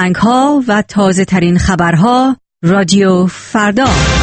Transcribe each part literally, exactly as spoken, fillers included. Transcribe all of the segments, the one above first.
آهنگ‌ها و تازه ترین خبرها رادیو فردا.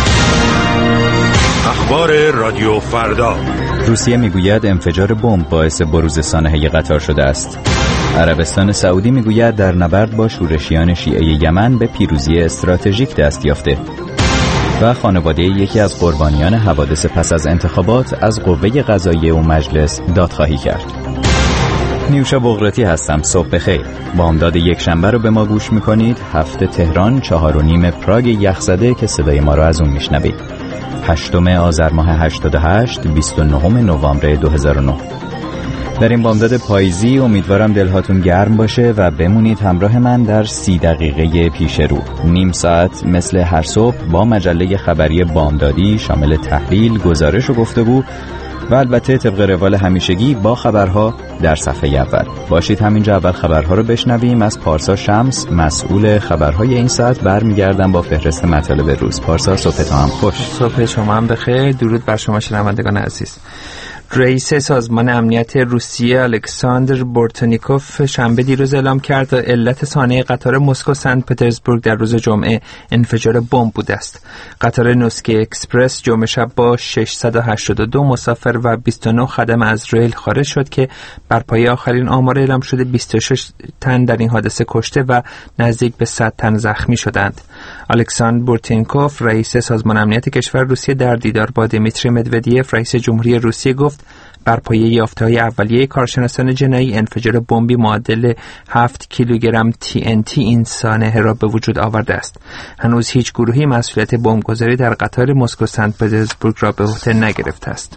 اخبار رادیو فردا. روسیه میگوید انفجار بمب باعث بروز سانحه قطار شده است. عربستان سعودی میگوید در نبرد با شورشیان شیعه یمن به پیروزی استراتژیک دست یافته. و خانواده یکی از قربانیان حوادث پس از انتخابات از قوه قضاییه و مجلس دادخواهی کرد. نیوشا بغراتی هستم. صبح بخیر. بامداد یک شنبه رو به ما گوش میکنید. هفته تهران، چهار و نیم پراگ یخزده که صدای ما رو از اون میشنوید. هشتم آذر ماه هشتاد و هشت، بیست و نهم نوامبر دو هزار و نه. در این بامداد پاییزی امیدوارم دلهاتون گرم باشه و بمونید همراه من در سی دقیقه پیش رو. نیم ساعت مثل هر صبح با مجله خبری بامدادی شامل تحلیل، گزارش و گفتگو و البته طبق روال همیشگی با خبرها در صفحه اول. باشید همینجا اول خبرها رو بشنویم. از پارسا شمس مسئول خبرهای این ساعت برمیگردم با فهرست مطالب روز. پارسا صبح تو هم خوش. صبح شما هم بخیر. درود بر شما شنوندگان عزیز. رئیس سازمان امنیت روسیه الکساندر بورتنیکوف شنبه دیروز اعلام کرد علت سانحه قطار مسکو سنت پترزبورگ در روز جمعه انفجار بمب بوده است. قطار نوسکی اکسپرس جمعه شب با ششصد و هشتاد و دو مسافر و بیست و نه خدم از ریل خارج شد که بر پایه آخرین آمار اعلام شده بیست و شش تن در این حادثه کشته و نزدیک به صد تن زخمی شدند. الکساندر بورتنیکوف رئیس سازمان امنیت کشور روسیه در دیدار با دیمیتری مدودیف رئیس جمهوری روسیه گفت بر پایه یافته‌های اولیه کارشناسان جنایی انفجار بمبی معادل هفت کیلوگرم تی ان تی این سانحه را به وجود آورده است. هنوز هیچ گروهی مسئولیت بمبگذاری در قطار مسکو سنت پترزبورگ را به عهده نگرفته است.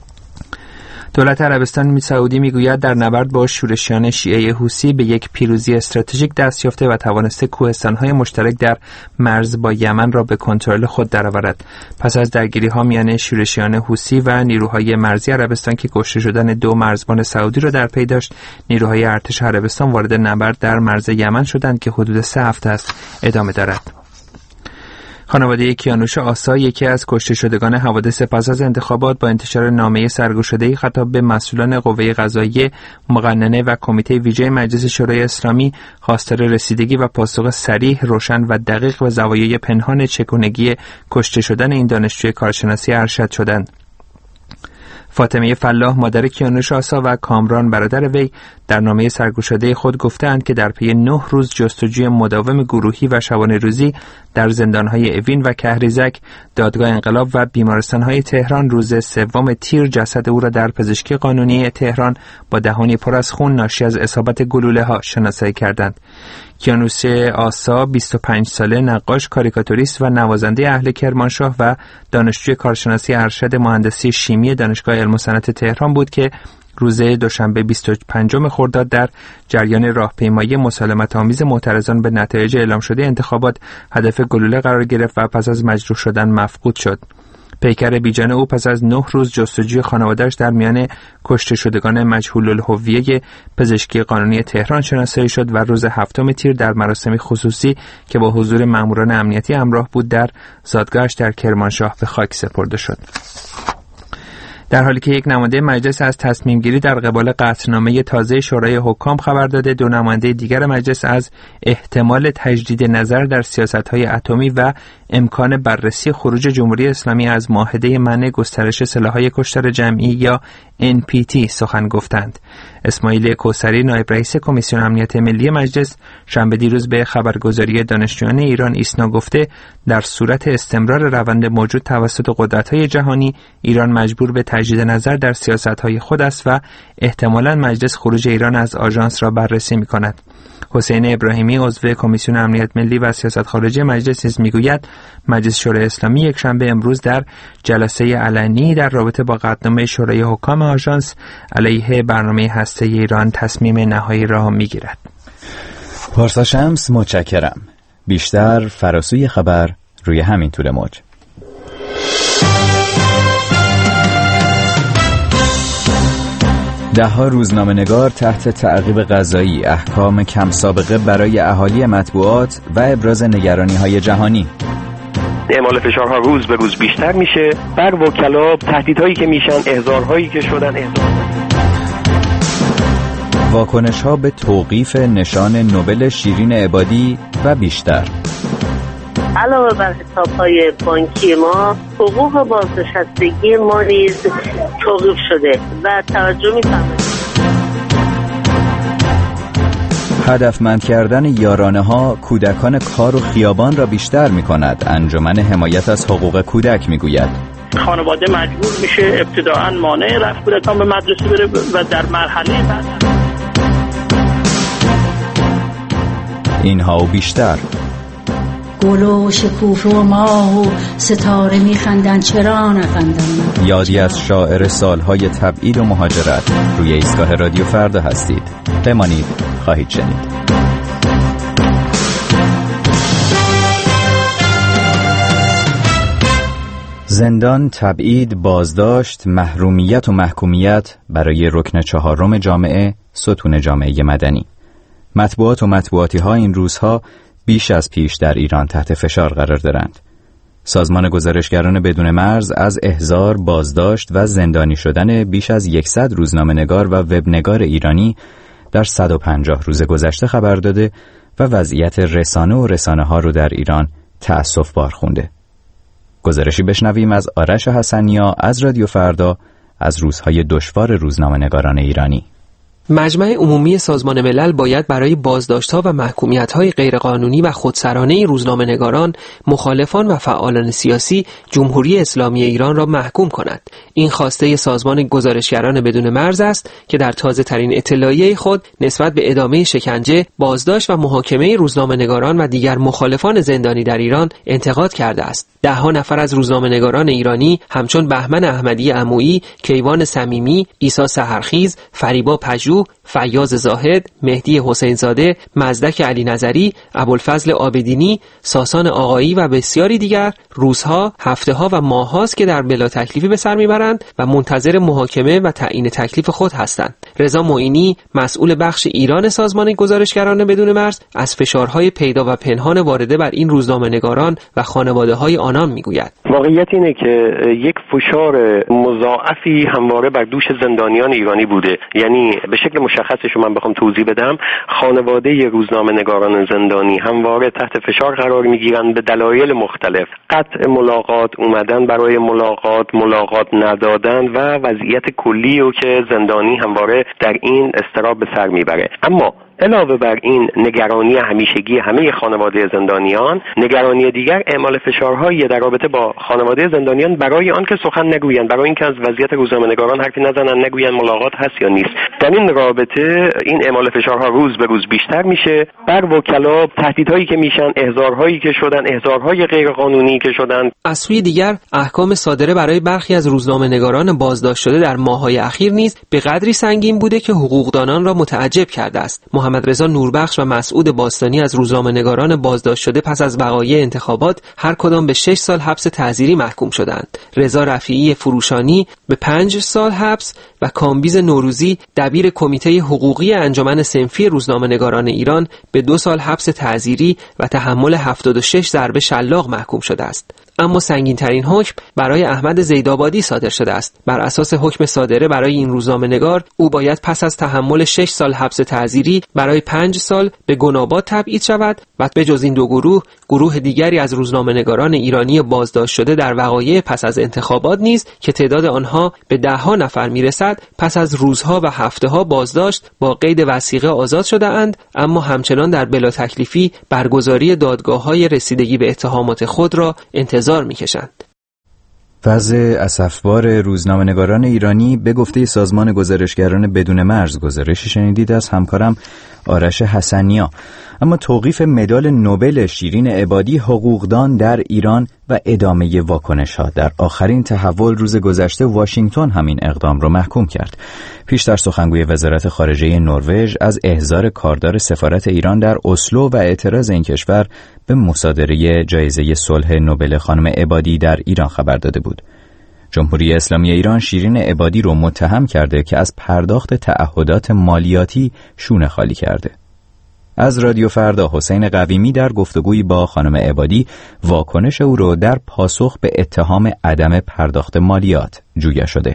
دولت عربستان سعودی میگوید در نبرد با شورشیان شیعه حوثی به یک پیروزی استراتژیک دست یافته و توانسته کوهستان‌های مشترک در مرز با یمن را به کنترل خود درآورد. پس از درگیری‌ها میان شورشیان حوثی و نیروهای مرزی عربستان که کشته شدن دو مرزبان سعودی را در پی داشت، نیروهای ارتش عربستان وارد نبرد در مرز یمن شدند که حدود سه هفته است ادامه دارد. خانواده کیانوش آسا یکی از کشته شدگان حوادث پس از انتخابات با انتشار نامه سرگوشاده‌ای خطاب به مسئولان قوه قضاییه، مقننه و کمیته ویژه مجلس شورای اسلامی خواستار رسیدگی و پاسخ صریح، روشن و دقیق به زوایای پنهان چگونگی کشته شدن این دانشجوی کارشناسی ارشد شدند. فاطمه فلاح مادر کیانوش آسا و کامران برادر وی در نامه سرگوشاده خود گفتند که در پی نه روز جستجوی مداوم گروهی و شبانه روزی در زندان‌های اوین و کهریزک، دادگاه انقلاب و بیمارستان‌های تهران روز سوم تیر جسد او را در پزشکی قانونی تهران با دهانی پر از خون ناشی از اصابت گلوله‌ها شناسایی کردند. کیانوش آسا بیست و پنج ساله نقاش، کاریکاتوریست و نوازنده اهل کرمانشاه و دانشجوی کارشناسی ارشد مهندسی شیمی دانشگاه علم و صنعت تهران بود که روز دوشنبه بیست و پنجم خرداد در جریان راهپیمایی مسالمت‌آمیز معترضان به نتایج اعلام شده انتخابات هدف گلوله قرار گرفت و پس از مجروح شدن مفقود شد. پیکر بیجان او پس از نه روز جستجوی خانواده‌اش در میان کشته شدگان مجهول الهویه پزشکی قانونی تهران شناسایی شد و روز هفتم تیر در مراسمی خصوصی که با حضور ماموران امنیتی همراه بود در زادگاهش در کرمانشاه به خاک سپرده شد. در حالی که یک نماینده مجلس از تصمیم گیری در قبال قطعنامه تازه شورای حکام خبر داده، دو نماینده دیگر مجلس از احتمال تجدید نظر در سیاست‌های اتمی و امکان بررسی خروج جمهوری اسلامی از معاهده منع گسترش سلاح‌های کشتار جمعی یا ان پی تی سخن گفتند. اسماعیل کوثری نایب رئیس کمیسیون امنیت ملی مجلس شنبه دیروز به خبرگزاری دانشجویان ایران ایسنا گفته در صورت استمرار روند موجود توسط قدرت‌های جهانی، ایران مجبور به تجدید نظر در سیاست‌های خود است و احتمالاً مجلس خروج ایران از آژانس را بررسی می‌کند. حسین ابراهیمی عضو کمیسیون امنیت ملی و سیاست خارجی مجلس نیز میگوید مجلس شورای اسلامی یک شنبه امروز در جلسه علنی در رابطه با قطعنامه شورای حکام آژانس علیه برنامه هسته ایران تصمیم نهایی را میگیرد. پارسا شمس متشکرم. بیشتر فراسوی خبر روی همین طول موج. ده ها روزنامه‌نگار تحت تعقیب قضایی، احکام کم سابقه برای اهالی مطبوعات و ابراز نگرانی‌های جهانی. اعمال فشارها روز به روز بیشتر میشه، بر وکلا تهدیدهایی که میشن، احضارهایی که شدن، احضار واکنش‌ها به توقیف نشان نوبل شیرین عبادی و بیشتر. علاوه بر حساب‌های بانکی ما، حقوق بازنشستگی ما نیز توقیف شده و توجه می‌فرمایید. هدفمند کردن یارانه ها کودکان کار و خیابان را بیشتر می کند. انجمن حمایت از حقوق کودک می گوید خانواده مجبور میشه ابتداعاً مانع رفت کودکان به مدرسه بره و در مرحله بعد اینها و بیشتر. گل و شکوفه و ماه و ستاره میخندن چرا نخندن. یادی از شاعر سالهای تبعید و مهاجرت. روی ایستگاه رادیو فردا هستید. بمانید، خواهید شنید. زندان، تبعید، بازداشت، محرومیت و محکومیت برای رکن چهارم جامعه، ستون جامعه مدنی. مطبوعات و مطبوعاتی ها این روزها بیش از پیش در ایران تحت فشار قرار دارند. سازمان گزارشگران بدون مرز از احضار، بازداشت و زندانی شدن بیش از صد روزنامه‌نگار و وبنگار ایرانی در صد و پنجاه روز گذشته خبر داده و وضعیت رسانه و رسانه ها رو در ایران تأسف بار خونده. گزارشی بشنویم از آرش حسنیا از رادیو فردا از روزهای دشوار روزنامه‌نگاران ایرانی. مجمع عمومی سازمان ملل باید برای بازداشت‌ها و محکومیت‌های غیرقانونی و خودسرانه روزنامه‌نگاران، مخالفان و فعالان سیاسی جمهوری اسلامی ایران را محکوم کند. این خواسته سازمان گزارشگران بدون مرز است که در تازه‌ترین اطلاعیه خود نسبت به ادامه شکنجه، بازداشت و محاکمه روزنامه‌نگاران و دیگر مخالفان زندانی در ایران انتقاد کرده است. ده‌ها نفر از روزنامه‌نگاران ایرانی همچون بهمن احمدی عمویی، کیوان صمیمی، عیسی سحرخیز، فریبا پژوه، فیاض زاهد، مهدی حسین زاده، مزدک علی نظری، ابوالفضل عابدینی، ساسان آقایی و بسیاری دیگر روزها، هفته‌ها و ماه‌هاست که در بلا تکلیفی به سر میبرند و منتظر محاکمه و تعیین تکلیف خود هستند. رضا معینی، مسئول بخش ایران سازمان گزارشگران بدون مرز، از فشارهای پیدا و پنهان وارده بر این روزنامه‌نگاران و خانواده‌های آنان میگوید. واقعیت اینه که یک فشار مضاعفی همواره بر دوش زندانیان ایرانی بوده. یعنی به شکل مشخصش من بخوام توضیح بدم، خانواده روزنامه‌نگاران زندانی همواره تحت فشار قرار میگیرن به دلایل مختلف. قطع ملاقات، اومدن برای ملاقات، ملاقات ندادن و وضعیت کلی رو که زندانی همواره در این اضطراب به سر میبره. اما علاوه بر این نگرانی همیشگی همه خانواده زندانیان، نگرانی دیگر اعمال فشارهایی در رابطه با خانواده زندانیان برای آن که سخن نگویند، برای اینکه از وضعیت روزنامه‌نگاران حرفی نزنن، نگویند ملاقات هست یا نیست. در این رابطه این اعمال فشارها روز به روز بیشتر میشه. بر وکلا تهدیدهایی که میشن، احضارهایی که شدن، احضارهای غیرقانونی که شدن. از سوی دیگر احکام صادره برای برخی از روزنامه‌نگاران بازداشت شده در ماه‌های اخیر نیز به قدری سنگین بوده که حقوقدانان را متعجب کرده است. محمد رضا نوربخش و مسعود باستانی از روزنامه‌نگاران بازداشت شده پس از وقایع انتخابات هر کدام به شش سال حبس تعزیری محکوم شدند. رضا رفیعی فروشانی به پنج سال حبس و کامبیز نوروزی دبیر کمیته حقوقی انجمن صنفی روزنامه‌نگاران ایران به دو سال حبس تعزیری و تحمل هفتاد و شش ضربه شلاق محکوم شده است. اما سنگین‌ترین حکم برای احمد زیدآبادی صادر شده است. بر اساس حکم صادره برای این روزنامه‌نگار، او باید پس از تحمل شش سال حبس تعزیری برای پنج سال به گناباد تبعید شود و به جز این دو گروه، گروه دیگری از روزنامه‌نگاران ایرانی بازداشت شده در وقایع پس از انتخابات نیز که تعداد آنها به ده‌ها نفر میرسد، پس از روزها و هفته‌ها بازداشت با قید وثیقه آزاد شده اند، اما همچنان در بلا تکلیفی برگزاری دادگاه‌های رسیدگی به اتهامات خود را انتظار می‌کشند. وضع اسفبار روزنامه‌نگاران ایرانی به گفته سازمان گزارشگران بدون مرز. گزارشی شنیدید از همکارم آرش حسنیا. اما توقیف مدال نوبل شیرین عبادی حقوقدان در ایران و ادامه واکنش‌ها در آخرین تحول روز گذشته، واشنگتن همین اقدام را محکوم کرد. پیشتر سخنگوی وزارت خارجه نروژ از احضار کاردار سفارت ایران در اسلو و اعتراض این کشور به مصادره جایزه صلح نوبل خانم عبادی در ایران خبر داده بود. جمهوری اسلامی ایران شیرین عبادی رو متهم کرده که از پرداخت تعهدات مالیاتی شونه خالی کرده. از رادیو فردا حسین قویمی در گفتگویی با خانم عبادی واکنش او رو در پاسخ به اتهام عدم پرداخت مالیات جویا شده.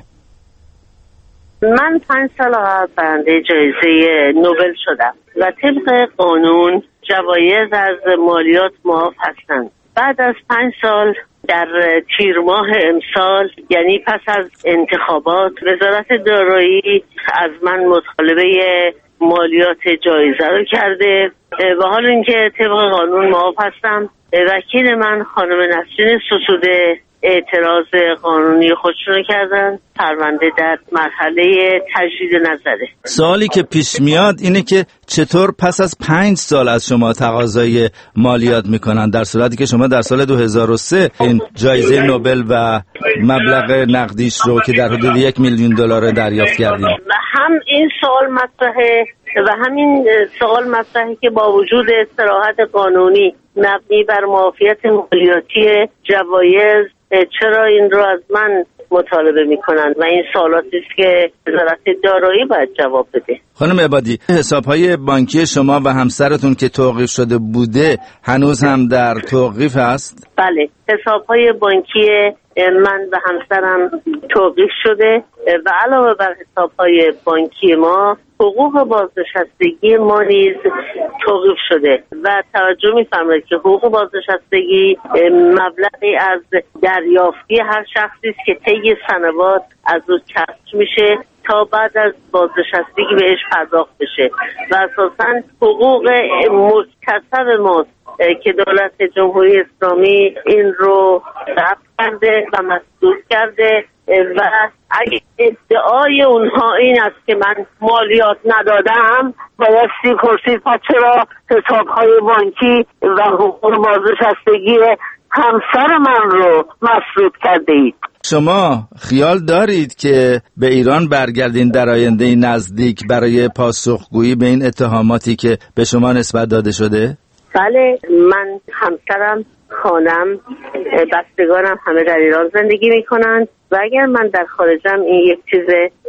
من پنج سال قبل برنده جایزه نوبل شدم و طبق قانون جوایز از مالیات معاف هستند. بعد از پنج سال در تیر ماه امسال، یعنی پس از انتخابات، وزارت دارایی از من مطالبه مالیات جایزه رو کرده و حال اینکه طبق قانون معاف هستم، وکیل من خانم نسرین سسوده اعتراض قانونی خودشون کردن. پرونده در مرحله تجدید نظره. سوالی که پیش میاد اینه که چطور پس از پنج سال از شما تقاضای مالیات میکنن، در صورتی که شما در سال دو هزار و سه این جایزه نوبل و مبلغ نقدیش رو که در حدود یک میلیون دلار دریافت کردین؟ هم این سوال مطرحه و همین سوال مطرحه که با وجود صراحت قانونی مبنی بر معافیت مالیاتی جوایز چرا این رو از من مطالبه میکنند و این سوالاتی است که وزارت دارایی باید جواب بده. خانم عبادی، حساب‌های بانکی شما و همسرتون که توقیف شده بوده هنوز هم در توقیف هست؟ بله، حساب‌های بانکی من و همسرم توقیف شده و علاوه بر حساب‌های بانکی ما حقوق بازنشستگی ما نیز توقیف شده و توجه می‌فرمایید که حقوق بازنشستگی مبلغی از دریافتی هر شخصی است که طی سنوات از او کسب میشه تا بعد از بازنشستگی بهش پرداخت بشه و اساساً حقوق مکتسب ماست که دولت جمهوری اسلامی این رو ضبط کرده و مسدود کرده و اگه ادعای اونها این است که من مالیات ندادم، بایستی پرسید پس چرا حساب‌های بانکی و حقوق بازنشستگی همسر من رو مسدود کرده اید؟ شما خیال دارید که به ایران برگردین در آینده نزدیک برای پاسخگویی به این اتهاماتی که به شما نسبت داده شده؟ بله، من، همسرم، خانم، بستگانم همه در ایران زندگی میکنند و اگر من در خارجم این یک چیز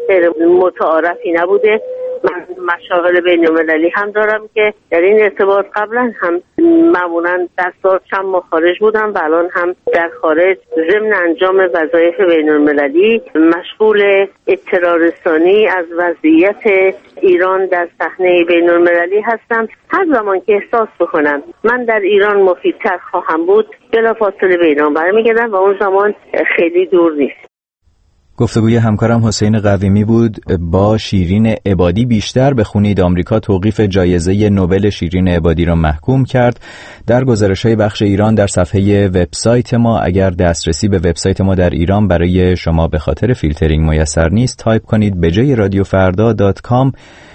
متعارفی نبوده. من مشاغل بین المللی هم دارم که در این ارتباط قبلا هم معمولا در سال چند ماه خارج بودم و الان هم در خارج ضمن انجام وظایف بین المللی مشغول اطلاع رسانی از وضعیت ایران در صحنه بین المللی هستم. هر زمان که احساس بکنم من در ایران مفیدتر خواهم بود بلافاصله به ایران برمیگردم و اون زمان خیلی دور نیست. گفتگوی همکارم حسین قویمی بود با شیرین عبادی. بیشتر به خونید آمریکا توقیف جایزه نوبل شیرین عبادی را محکوم کرد. در گزارش‌های بخش ایران در صفحه وبسایت ما، اگر دسترسی به وبسایت ما در ایران برای شما به خاطر فیلترینگ میسر نیست، تایپ کنید به جای رادیو فردا دات کام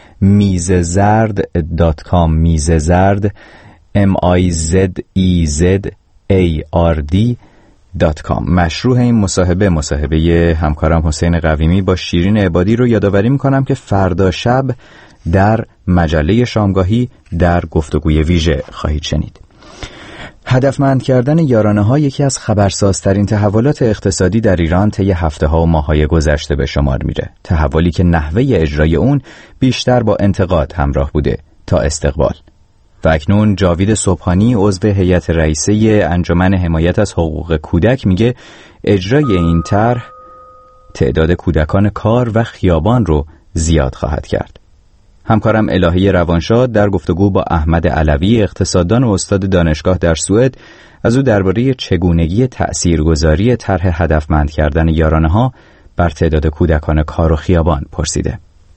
میز زرد دات کام میز زرد ام آی زد ای زد ای آر دی دات کام. مشروع این مصاحبه مصاحبه همکارم حسین قویمی با شیرین عبادی رو یادآوری میکنم که فردا شب در مجله شامگاهی در گفتگوی ویژه خواهید شنید. هدفمند کردن یارانه ها یکی از خبرسازترین تحولات اقتصادی در ایران طی هفته ها و ماه‌های گذشته به شمار میره. تحولی که نحوه اجرای اون بیشتر با انتقاد همراه بوده تا استقبال. و اکنون جاوید صبحانی عضو هیئت رئیسه انجمن حمایت از حقوق کودک میگه اجرای این طرح تعداد کودکان کار و خیابان رو زیاد خواهد کرد. همکارم الهی روانشاد در گفتگو با احمد علوی، اقتصاددان و استاد دانشگاه در سوئد، از او درباره چگونگی تأثیرگذاری طرح هدفمند کردن یارانه‌ها بر تعداد کودکان کار و خیابان پرسیده.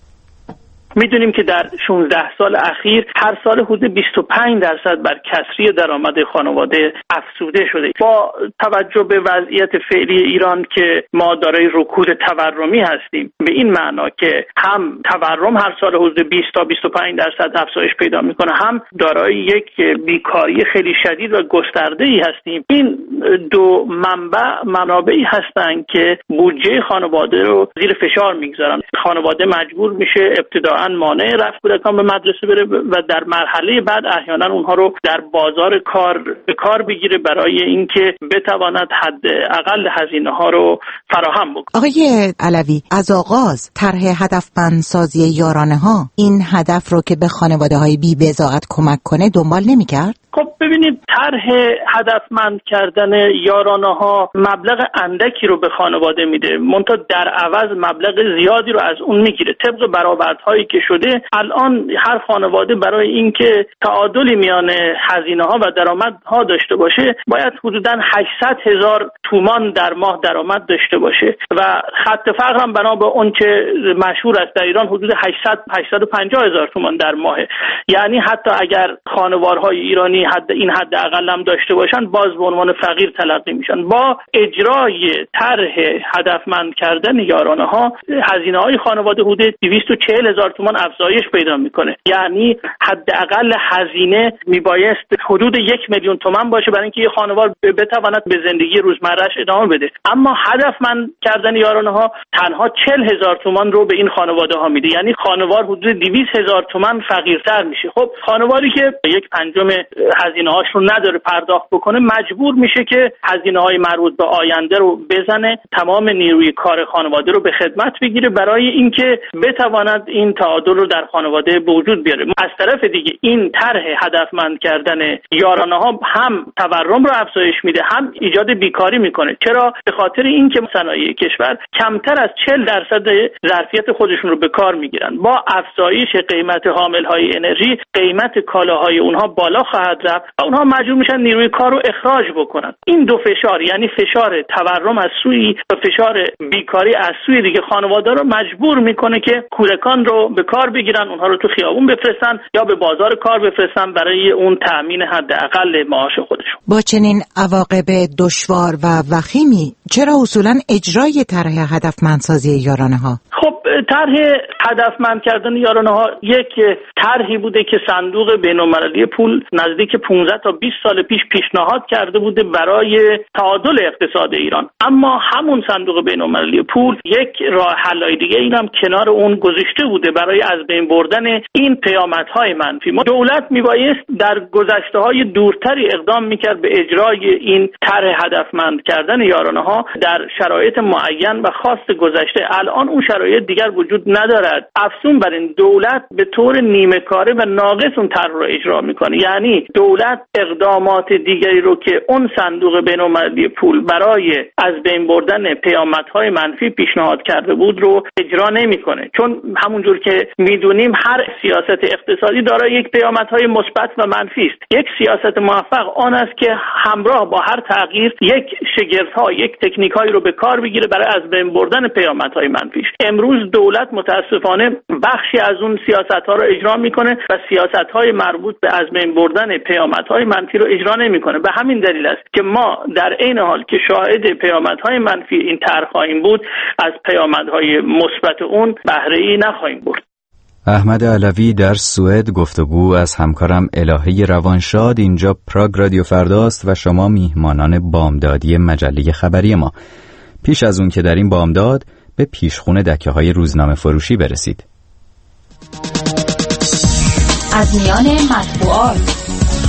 میدونیم که در شانزده سال اخیر هر سال حدود بیست و پنج درصد بر کسری درآمد خانواده افزوده شده. با توجه به وضعیت فعلی ایران که ما دارای رکود تورمی هستیم، به این معنا که هم تورم هر سال حدود بیست تا بیست و پنج درصد افزایش پیدا میکنه، هم دارای یک بیکاری خیلی شدید و گسترده‌ای هستیم. این دو منبع منابعی هستند که بودجه خانواده رو زیر فشار میگذارن. خانواده مجبور میشه ابتدا مانع رفت کودکان به مدرسه بره و در مرحله بعد احیانا اونها رو در بازار کار به کار بگیره برای اینکه بتواند حداقل هزینه ها رو فراهم بکنه. آقای علوی، از آغاز طرح هدفمند سازی یارانه ها این هدف رو که به خانواده های بی بضاعت کمک کنه دنبال نمی‌کرد؟ خب ببینید، طرح هدفمند کردن یارانه ها مبلغ اندکی رو به خانواده میده، منتها در عوض مبلغ زیادی رو از اون میگیره. طبق برآوردهایی که شده الان هر خانواده برای اینکه تعادلی میان هزینه ها و درآمدها داشته باشه باید حدوداً هشتصد هزار تومان در ماه درآمد داشته باشه و خط فقر هم بنا به اون که مشهور است در ایران حدود هشتصد تا هشتصد و پنجاه هزار تومان در ماه. یعنی حتی اگر خانوارهای ایرانی حد این حد اقل هم داشته باشن باز به عنوان فقیر تلقی میشن. با اجرای طرح هدفمند کردن یارانه ها هزینه های خانواده حدود دویست و چهل هزار تومان افزایش پیدا میکنه. یعنی حداقل هزینه میبایست حدود یک میلیون تومان باشه برای اینکه یه خانوار بتواند به زندگی روزمرهش ادامه بده. اما هدفمند کردن یارانه ها تنها چهل هزار تومان رو به این خانواده ها میده. یعنی خانوار حدود دویست هزار تومان فقیرتر میشه. خب خانواری که یک پنجم هزینه هاش رو نداره پرداخت بکنه مجبور میشه که هزینه های مربوط به آینده رو بزنه، تمام نیروی کار خانواده رو به خدمت بگیره برای اینکه بتواند این تعادل رو در خانواده به وجود بیاره. از طرف دیگه این طرح هدفمند کردن یارانه ها هم تورم رو افزایش میده هم ایجاد بیکاری میکنه. چرا؟ به خاطر اینکه صنایع کشور کمتر از چهل درصد ظرفیت خودشون رو به کار میگیرن. با افزایش قیمت حاملهای انرژی قیمت کالاهای اونها بالا خواهد رفت و اونها مجبور میشن نیروی کار رو اخراج بکنن. این دو فشار، یعنی فشار تورم از سوی و فشار بیکاری از سوی دیگه، خانواده رو مجبور میکنه که کودکان رو به کار بگیرن، اونها رو تو خیابون بفرستن یا به بازار کار بفرستن برای اون تأمین حداقل معاش خودشون. با چنین عواقب دشوار و وخیمی چرا اصولاً اجرای طرح هدفمندسازی یارانه ها؟ خب طرح هدفمند کردن یارانه ها یک طرحی بوده که صندوق بین‌المللی پول نزدیک پانزده تا بیست سال پیش پیشنهاد کرده بوده برای تعادل اقتصاد ایران. اما همون صندوق بین‌المللی پول یک راه حل دیگه اینم کنار اون گذاشته بوده برای از بین بردن این پیامدهای منفی. ما دولت میبایست در گذشته‌های دورتری اقدام میکرد به اجرای این طرح هدفمند کردن یارانه ها در شرایط معین و خاص گذشته. الان اون شرایط دیگر وجود ندارد. افزون بر این دولت به طور نیمه کاره و ناقص اون طرح رو اجرا میکنه. یعنی دولت اقدامات دیگری رو که اون صندوق بین‌المللی پول برای از بین بردن پیامدهای منفی پیشنهاد کرده بود رو اجرا نمیکنه. چون همونجور که میدونیم هر سیاست اقتصادی دارای یک پیامدهای مثبت و منفی است. یک سیاست موفق آن است که همراه با هر تغییر یک شگفت‌ها، یک تکنیک‌هایی رو به کار بگیره برای از بین بردن پیامدهای منفیش. امروز دولت متاسفانه بخشی از اون سیاست‌ها رو اجرا میکنه و سیاست‌های مربوط به از بین بردن پیامدهای منفی رو اجرا نمیکنه. به همین دلیل است که ما در عین حال که شاهد پیامدهای منفی این طرح خواهیم بود، از پیامدهای مثبت اون بهره‌ای نخواهیم برد. احمد علوی در سوئد گفتگو از همکارم الهه روانشاد اینجا پراگ رادیو فرداست و شما میهمانان بامدادی مجله خبری ما. پیش از اون که در این بامداد به پیشخون دکه های روزنامه فروشی برسید. از میان مطبوعات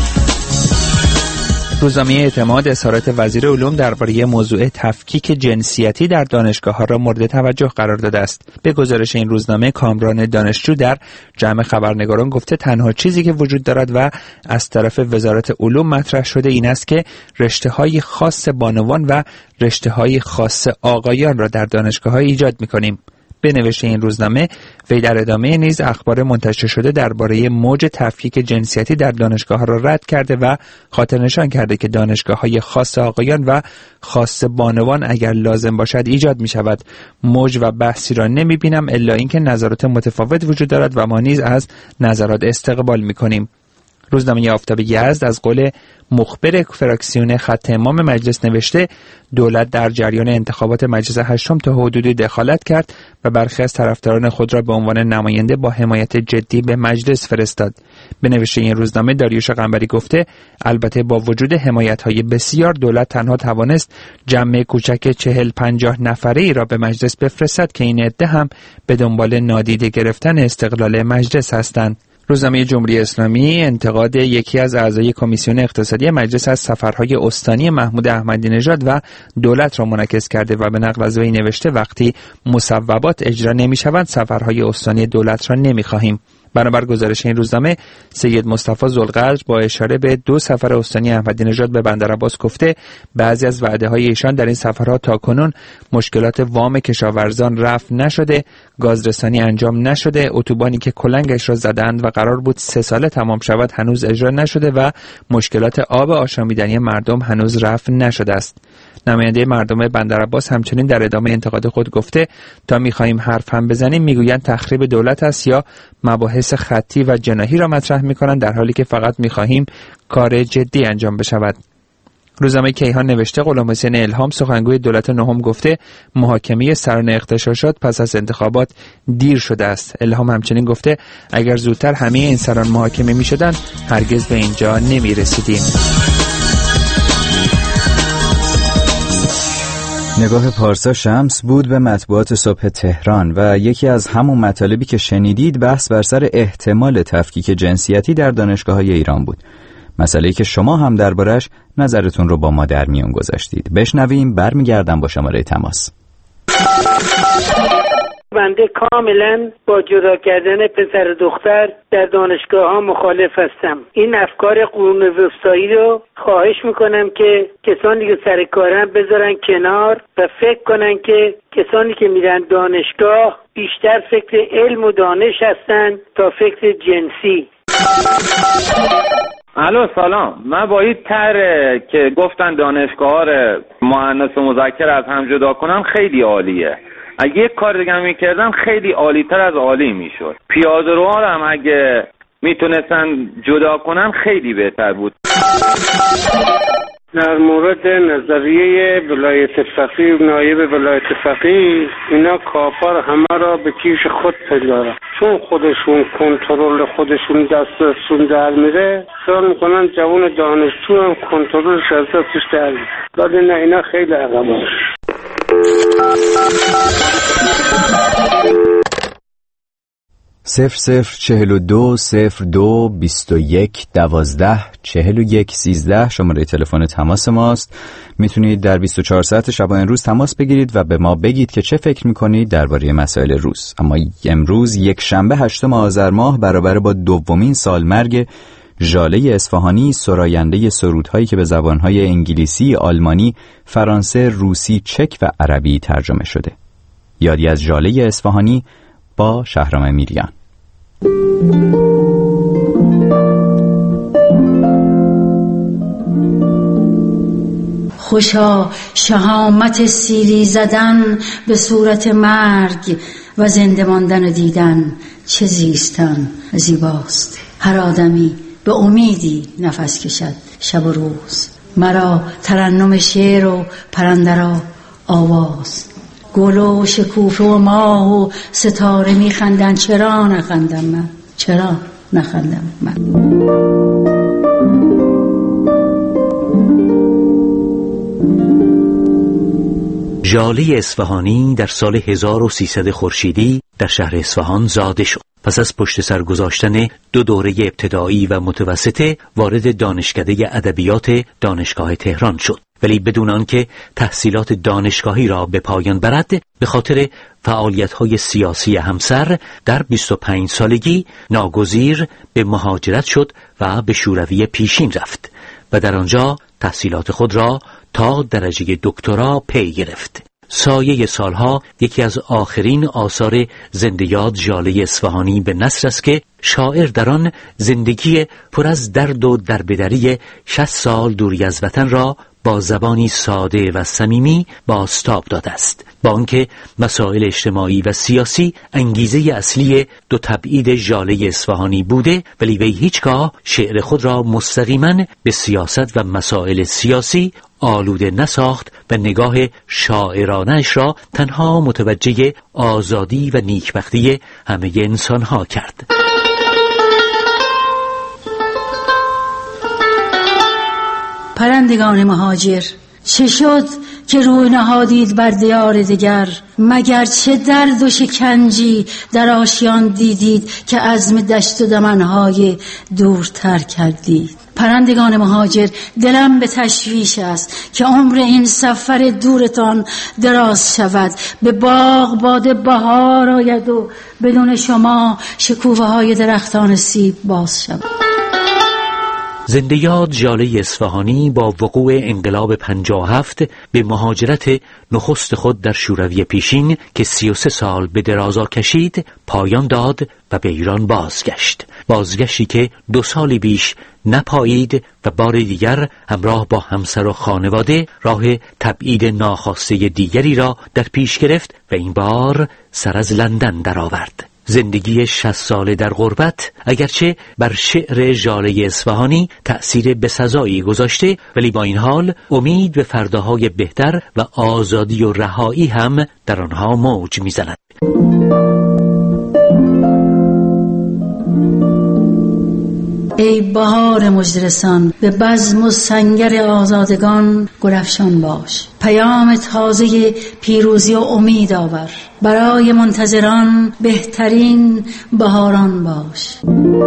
روزنامه اعتماد اظهارات وزیر علوم درباره موضوع تفکیک جنسیتی در دانشگاه‌ها را مورد توجه قرار داده است. به گزارش این روزنامه، کامران دانشجو در جمع خبرنگاران گفته تنها چیزی که وجود دارد و از طرف وزارت علوم مطرح شده این است که رشته‌های خاص بانوان و رشته‌های خاص آقایان را در دانشگاه‌ها ایجاد می‌کنیم. به نوشته این روزنامه، وی در ادامه نیز اخبار منتشر شده درباره موج تفکیک جنسیتی در دانشگاه‌ها را رد کرده و خاطر نشان کرده که دانشگاه‌های خاص آقایان و خاص بانوان اگر لازم باشد ایجاد می‌شود. موج و بحثی را نمی‌بینم الا اینکه نظرات متفاوت وجود دارد و ما نیز از نظرات استقبال می‌کنیم. روزنامه آفتاب یزد از قول مخبر فراکسیون خط امام مجلس نوشته دولت در جریان انتخابات مجلس هشتم تا حدودی دخالت کرد و برخی از طرفداران خود را به عنوان نماینده با حمایت جدی به مجلس فرستاد. به نوشته این روزنامه داریوش قنبری گفته البته با وجود حمایت‌های بسیار دولت تنها توانست جمع کوچک چهل پنجاه نفره ای را به مجلس بفرستد که این عده هم به دنبال نادیده گرفتن استقلال مجلس هستند. روزنامه جمهوری اسلامی انتقاد یکی از اعضای کمیسیون اقتصادی مجلس از سفرهای استانی محمود احمدی نژاد و دولت را منعکس کرده و به نقل از وی نوشته وقتی مصوبات اجرا نمی‌شوند سفرهای استانی دولت را نمی‌خواهیم. بنابر گزارش این روزنامه، سید مصطفی ذوالقدر با اشاره به دو سفر استانی احمدی نژاد به بندرعباس گفته بعضی از وعده‌های ایشان در این سفرها تاکنون مشکلات وام کشاورزان رفع نشده، گازرسانی انجام نشده، اتوبانی که کلنگش را زدند و قرار بود سه ساله تمام شود هنوز اجرا نشده و مشکلات آب آشامیدنی مردم هنوز رفع نشده است. نماینده مردم بندرعباس همچنین در ادامه انتقاد خود گفته تا می‌خواهیم حرف هم بزنیم میگویند تخریب دولت است یا مباحث خطی و جناحی را مطرح می‌کنند، در حالی که فقط می‌خواهیم کار جدی انجام بشود. روزنامه کیهان نوشته غلام حسین الهام سخنگوی دولت نهم گفته محاکمه سران اغتشاشات پس از انتخابات دیر شده است. الهام همچنین گفته اگر زودتر همه این سران محاکمه می‌شدند هرگز به اینجا نمی‌رسیدیم. نگاه پارسا شمس بود به مطبوعات صبح تهران و یکی از همون مطالبی که شنیدید بحث بر سر احتمال تفکیک جنسیتی در دانشگاه‌های ایران بود. مسئله‌ای که شما هم دربارش نظرتون رو با ما در میون گذاشتید. بشنویم، برمیگردم با شماره تماس. بنده کاملا با جدا کردن پسر دختر در دانشگاه ها مخالف هستم. این افکار قرون وسطایی رو خواهش میکنم که کسانی که سر کارن بذارن کنار و فکر کنن که کسانی که میرن دانشگاه بیشتر فکر علم و دانش هستن تا فکر جنسی. الو سلام، من با این تر که گفتن دانشگاه ها رو مؤنث و مذکر از هم جدا کنم خیلی عالیه. اگه یک کار دیگه میکردم خیلی عالی تر از عالی میشد. پیاده رو هم اگه میتونستن جدا کنن خیلی بهتر بود. در مورد نظریه ولایت فقیه و نایب ولایت فقیه، اینا کافر همه را به کیش خود پندارن، چون خودشون کنترل خودشون دستشون در میره، خیال میکنن جوان دانشجو هم کنترلش از دستش در میره، ولی نه، اینا خیلی عقب‌اند. صفر صفر چهل و دو صفر دو بیست و یک دوازده چهل و یک سیزده شماره تلفن تماس ماست. میتونید در بیست و چهار ساعت شبانه روز تماس بگیرید و به ما بگید که چه فکر میکنید درباره مسائل روز. اما امروز یک شنبه هشتم آذر ماه برابر با دومین سالمرگ ژاله اصفهانی، سراینده سرودهایی که به زبانهای انگلیسی، آلمانی، فرانسه، روسی، چک و عربی ترجمه شده. یادی از ژاله اصفهانی با شهرام میریان. خوشا شهامت سیلی زدن به صورت مرگ و زنده ماندن و دیدن چه زیستن زیباست. هر آدمی به امیدی نفس کشد شب و روز. مرا ترنم شعر و پرنده را آواز. گل و شکوفه و ماه و ستاره میخندن، چرا نخندم من؟ چرا نخندم من؟ ژاله اصفهانی در سال هزار و سیصد خورشیدی در شهر اصفهان زاده شد. پس از پشت سر گذاشتن دو دوره ابتدایی و متوسطه وارد دانشکده ادبیات دانشگاه تهران شد، ولی بدون آنکه تحصیلات دانشگاهی را به پایان برد به خاطر فعالیت‌های سیاسی همسر در بیست و پنج سالگی ناگزیر به مهاجرت شد و به شوروی پیشین رفت و در آنجا تحصیلات خود را تا درجه دکترا پی گرفت. سایه سالها یکی از آخرین آثار زنده یاد ژاله اصفهانی به نثر است که شاعر در آن زندگی پر از درد و دربدری شصت سال دوری از وطن را با زبانی ساده و صمیمی بازتاب داده است، با آنکه مسائل اجتماعی و سیاسی انگیزه اصلی دو تبعید ژاله اصفهانی بوده، ولی وی هیچگاه شعر خود را مستقیما به سیاست و مسائل سیاسی آلوده نساخت و نگاه شاعرانش را تنها متوجه آزادی و نیکبختی همه انسانها کرد. پرندگان مهاجر، چه شد که روی نهادید بر دیار دیگر؟ مگر چه درد و شکنجی در آشیان دیدید که عزم دشت و دمنهای دورتر کردید؟ پرندگان مهاجر، دلم به تشویش است که عمر این سفر دورتان دراز شود. به باغ باد بهار آید و بدون شما شکوفه های درختان سیب باز شود. زنده یاد ژاله اصفهانی با وقوع انقلاب پنجاه و هفت به مهاجرت نخست خود در شوروی پیشین که سی و سه سال به درازا کشید پایان داد و به ایران بازگشت. بازگشتی که دو سالی بیش نپایید و بار دیگر همراه با همسر و خانواده راه تبعید ناخواسته دیگری را در پیش گرفت و این بار سر از لندن درآورد. زندگی شصت ساله در غربت اگرچه بر شعر ژاله اصفهانی تأثیر بسزایی گذاشته، ولی با این حال امید به فرداهای بهتر و آزادی و رهایی هم در آنها موج می‌زند. ای بهار مجدرسان، به بزم و سنگر آزادگان گلفشان باش. پیام تازه پیروزی و امید آور، برای منتظران بهترین بهاران باش.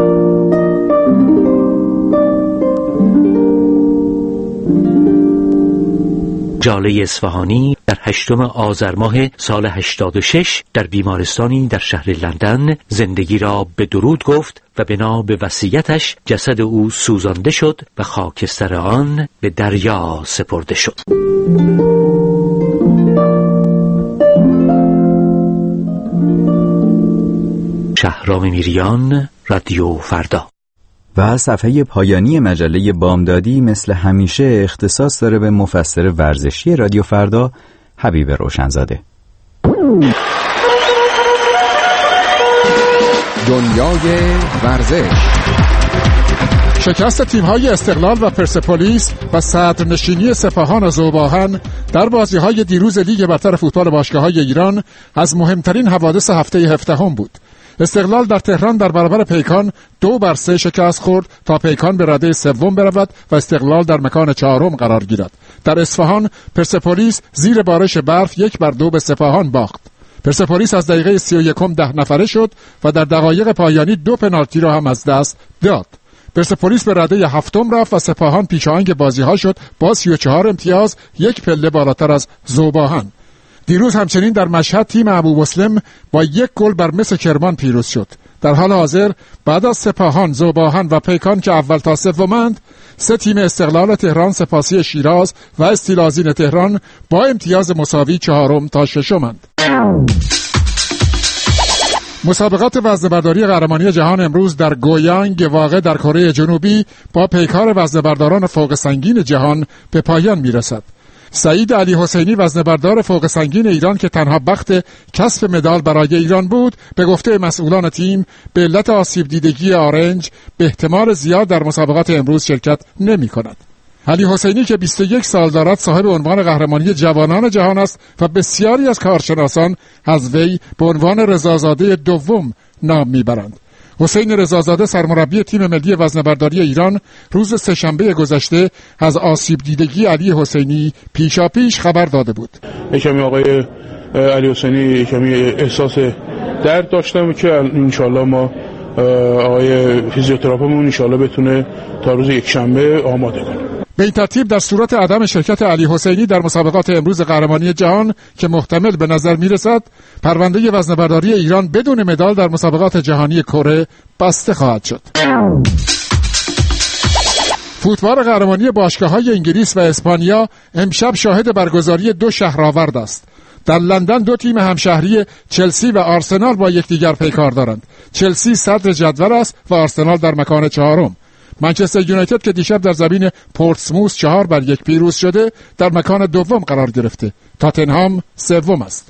ژاله اصفهانی در هشتم آذر ماه سال هشتاد و شش در بیمارستانی در شهر لندن زندگی را به درود گفت و بنا به وصیتش جسد او سوزانده شد و خاکستر آن به دریا سپرده شد. شهرام میریان، رادیو فردا. و صفحه پایانی مجله بامدادی مثل همیشه اختصاص داره به مفسر ورزشی رادیو فردا حبیب روشنزاده. دنیای ورزش. شکست تیم‌های استقلال و پرسپولیس و صدرنشینی سپاهان و ذوب‌آهن در بازی‌های دیروز لیگ برتر فوتبال باشگاه‌های ایران از مهمترین حوادث هفته هفدهم بود. استقلال در تهران در برابر پیکان دو بر سه شکست خورد تا پیکان به رده سوم برود و استقلال در مکان چهارم قرار گیرد. در اصفهان پرسپولیس زیر بارش برف یک بر دو به سپاهان باخت. پرسپولیس از دقیقه سی و یکم ده نفره شد و در دقایق پایانی دو پنالتی را هم از دست داد. پرسپولیس به رده هفتم رفت و سپاهان پیشاهنگ بازی‌ها شد با سی و چهار امتیاز، یک پله بالاتر از ذوب‌آهن. دیروز همچنین در مشهد تیم ابومسلم با یک گل بر مس کرمان پیروز شد. در حال حاضر بعد از سپاهان، ذوب‌آهن و پیکان که اول تا سومند، سه تیم استقلال تهران، سپاسی شیراز و استیلازین تهران با امتیاز مساوی چهارم تا ششمند. مسابقات وزنه‌برداری قهرمانی جهان امروز در گویانگ واقع در کره جنوبی با پیکار وزنه‌برداران فوق سنگین جهان به پایان میرسد. سعید علی حسینی وزنه‌بردار فوق سنگین ایران که تنها بخت کسب مدال برای ایران بود، به گفته مسئولان تیم به علت آسیب دیدگی آرنج به احتمال زیاد در مسابقات امروز شرکت نمی کند. علی حسینی که بیست و یک سال دارد صاحب عنوان قهرمانی جوانان جهان است و بسیاری از کارشناسان از وی به عنوان رضازاده دوم نام میبرند. حسین رضازاده سرمربی تیم ملی وزنه‌برداری ایران روز سه‌شنبه گذشته از آسیب دیدگی علی حسینی پیشاپیش خبر داده بود. کمی آقای علی حسینی کمی احساس درد داشتم که انشالله ما آقای فیزیوتراپمون انشالله بتونه تا روز یک شنبه آماده کنه. به این ترتیب در صورت عدم شرکت علی حسینی در مسابقات امروز قهرمانی جهان که محتمل به نظر میرسد، پرونده وزنه‌برداری ایران بدون مدال در مسابقات جهانی کره بسته خواهد شد. فوتبال قهرمانی باشگاه‌های انگلیس و اسپانیا امشب شاهد برگزاری دو شهرآورد است. در لندن دو تیم همشهری چلسی و آرسنال با یکدیگر پیکار دارند. چلسی صدر جدول است و آرسنال در مکان چهارم. منچستر یونایتد که دیشب در زمین پورتسموث چهار بر یک پیروز شده در مکان دوم قرار گرفته. تاتنهام سوم است.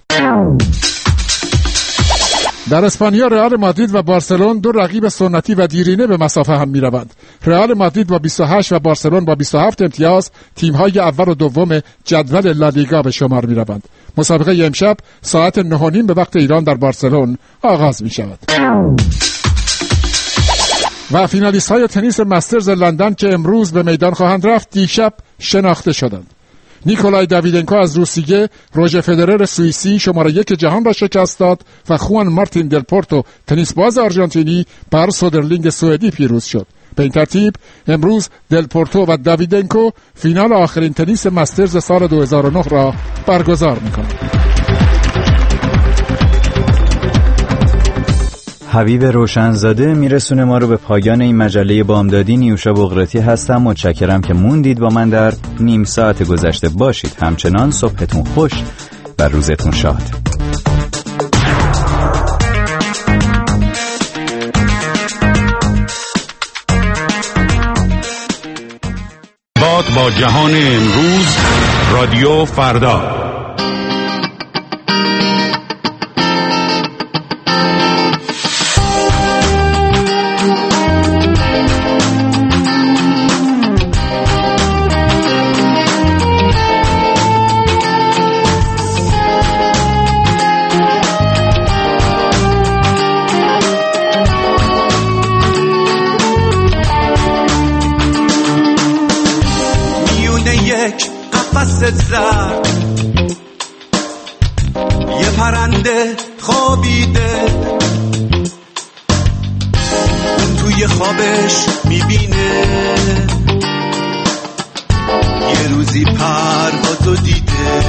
در اسپانیا رئال مادرید و بارسلون دو رقیب سنتی و دیرینه به مسافه هم می روند. رئال مادرید با بیست و هشت و بارسلون با بیست و هفت امتیاز تیم‌های اول و دوم جدول لالیگا به شمار می روند. مسابقه امشب ساعت نه و نیم به وقت ایران در بارسلون آغاز می شود. و فینالیست های تنیس مسترز لندن که امروز به میدان خواهند رفت دیشب شناخته شدند. نیکولای داویدنکو از روسیه، روژر فدرر سوئیسی شماره یک جهان را شکست داد و خوان مارتین دل پورتو تنیس باز آرژانتینی بر سودرلینگ سوئدی پیروز شد. به این ترتیب امروز دل پورتو و داویدنکو فینال آخرین تنیس مسترز سال دو هزار و نه را برگزار می‌کنند. حبیب روشنزاده میرسونه ما رو به پایان این مجله بامدادی. نیوشا بغراتی هستم. متشکرم که موندید با من در نیم ساعت گذشته. باشید همچنان. صبحتون خوش و روزتون شاد. باد با جهان امروز. رادیو فردا. زرد یه پرنده خوابیده، اون توی خوابش میبینه یه روزی پروازو دیده.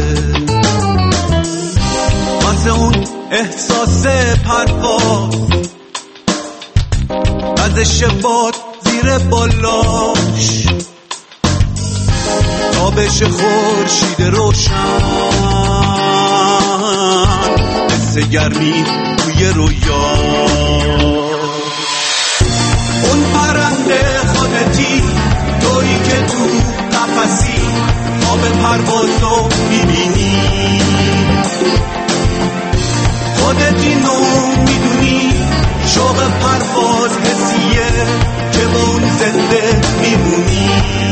واسه اون احساس پرواز وزش باد زیر بالاش، تابش خورشید روشن مثل گرمی توی رویا. اون پرنده خودتی، تویی که تو قفسی خواب پروازو میبینی، خودت اینو میدونی، شوق پرواز حسیه که با اون زنده میمونی.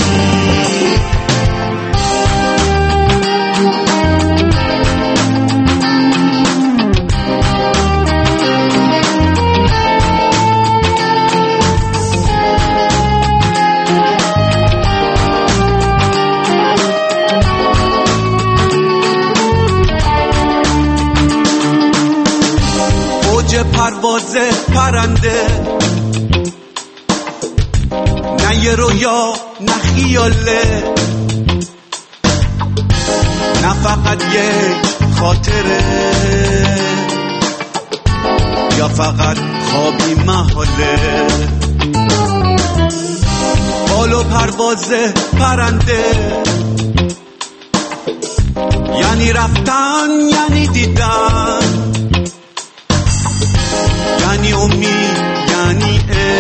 پرواز پرنده نه یه رویا نه خیاله، نه فقط یک خاطره یا فقط خوابی محاله. بالو پرواز پرنده یعنی رفتن، یعنی دیدن، یعنی امید، یعنی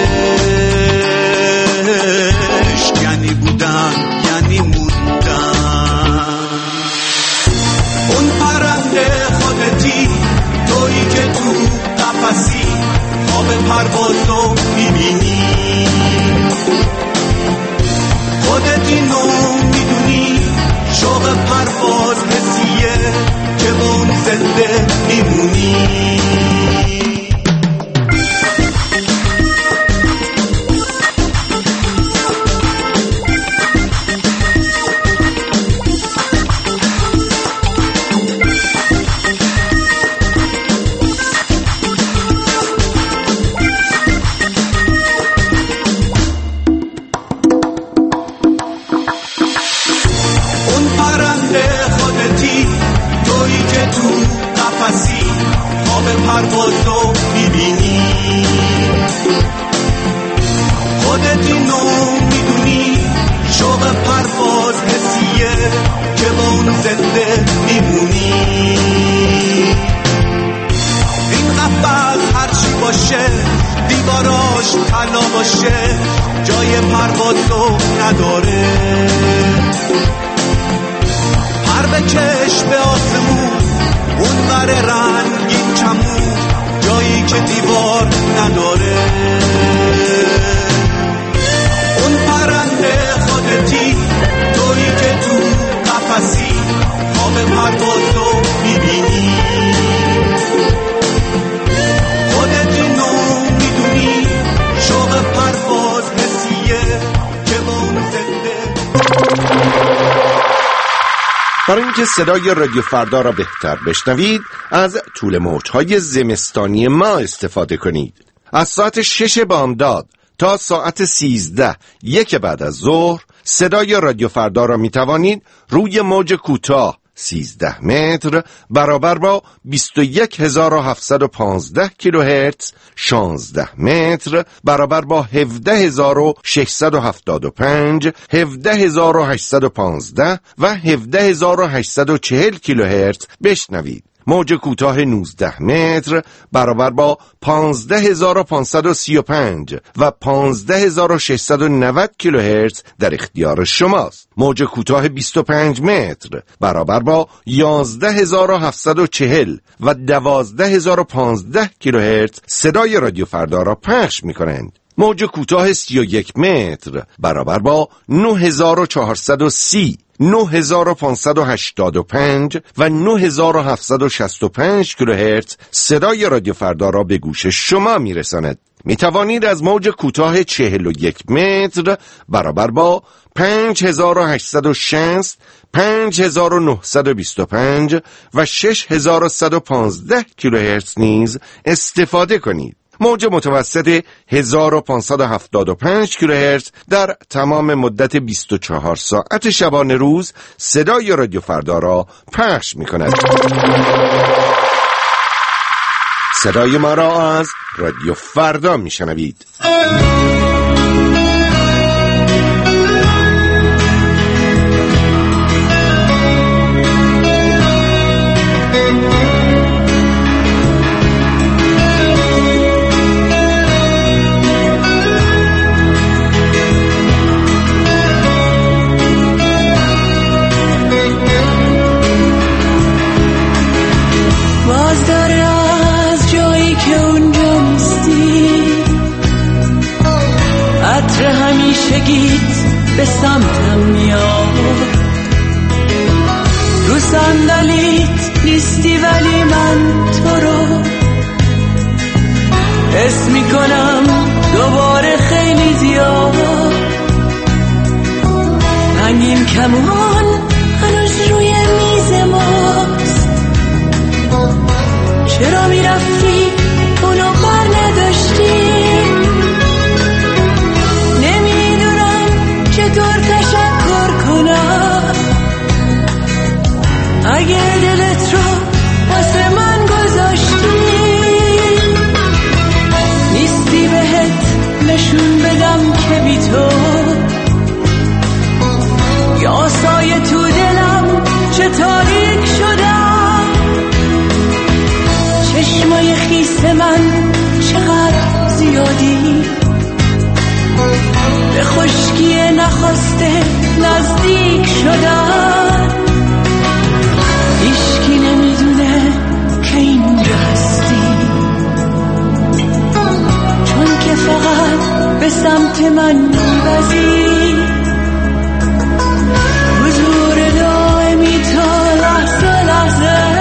عشق، یعنی بودن، یعنی موندن. اون پرنده خودتی، تویی که تو قفسی خواب پروازو میبینی، خودت اینو میدونی، شوق پرواز حسیه که با اون زنده میمونی. پروازو میبینی، خودت اینو میدونی، شوق پرواز حسیه که با اون زنده میمونی. این قفس هرچی باشه دیواراش طلا باشه، جای پروازو نداره. پر بکش به آسمون، اون بر رنگین چمون، جایی که دیوار نداره. اون پرنده خودتی، تویی که تو قفسی خواب پروازو میبینی، خودت اینو میدونی، شوق پرواز حسیه که با اون زنده. برای اینکه صدای رادیو فردا را بهتر بشنوید، از طول موج‌های زمستانی ما استفاده کنید. از ساعت شش بامداد تا ساعت سیزده یک بعد از ظهر صدای رادیو فردا را می توانید روی موج کوتاه سیزده متر برابر با بیست و یک هزار و هفتصد و پانزده کیلوهرتز، شانزده متر برابر با هفده هزار و ششصد و هفتاد و پنج، هفده هزار و هشتصد و پانزده و هفده هزار و هشتصد و چهل کیلوهرتز بشنوید. موج کوتاه نوزده متر برابر با پانزده هزار و پانصد و سی و پنج و پانزده هزار و ششصد و نود کیلوهرتز در اختیار شماست. موج کوتاه بیست و پنج متر برابر با یازده هزار و هفتصد و چهل و دوازده هزار و پانزده کیلوهرتز صدای رادیو فردا را پخش می‌کنند. موج کوتاه سی و یک متر برابر با نه هزار و چهارصد و سی، نه هزار و پانصد و هشتاد و پنج و نه هزار و هفتصد و شصت و پنج کیلوهرتز صدای رادیو فردا را به گوش شما میرساند. می توانید از موج کوتاه چهل و یک متر برابر با پنج هزار و هشتصد و شصت، پنج هزار و نهصد و بیست و پنج و شش هزار و صد و پانزده کیلوهرتز نیز استفاده کنید. موج متوسط هزار و پانصد و هفتاد و پنج کیلوهرتز در تمام مدت بیست و چهار ساعت شبانه روز صدای رادیو فردا را پخش می کند. صدای ما را از رادیو فردا می شنوید. به سمتم میاد، رو صندلیت نیستی ولی من تو رو حس میکنم دوباره خیلی زیاد. رنگین کمان هنوز روی میز ماست، چرا میرفتی اونو بر نداشتی؟ چطور تشکر کنم اگر دلت رو واسه من گذاشتی؟ نیستی بهت نشون بدم که بی تو یا سایه تو دلم چه تاریک شدم. چشمای خیس من چقدر زیادی، به خشکی نخواسته نزدیک شدن. هیچکی نمیدونه که اینجا هستی، چون که فقط به سمت من میوزی. حضور دائمی تا لحظه لحظه،